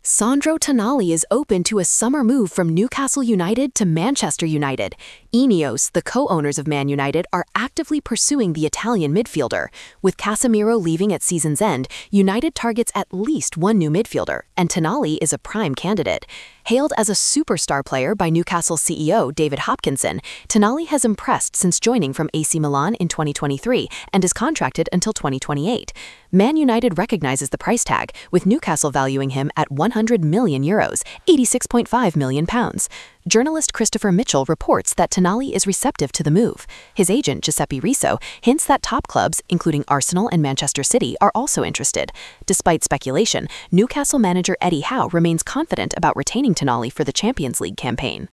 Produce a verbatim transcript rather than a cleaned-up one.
Sandro Tonali is open to a summer move from Newcastle United to Manchester United. Ineos, the co-owners of Man United, are actively pursuing the Italian midfielder. With Casemiro leaving at season's end, United targets at least one new midfielder, and Tonali is a prime candidate. Hailed as a superstar player by Newcastle C E O David Hopkinson, Tonali has impressed since joining from A C Milan in twenty twenty-three and is contracted until twenty twenty-eight. Man United recognizes the price tag, with Newcastle valuing him at one hundred million euros, eighty-six point five million pounds. Journalist Christopher Mitchell reports that Tonali is receptive to the move. His agent, Giuseppe Riso, hints that top clubs, including Arsenal and Manchester City, are also interested. Despite speculation, Newcastle manager Eddie Howe remains confident about retaining Tonali for the Champions League campaign.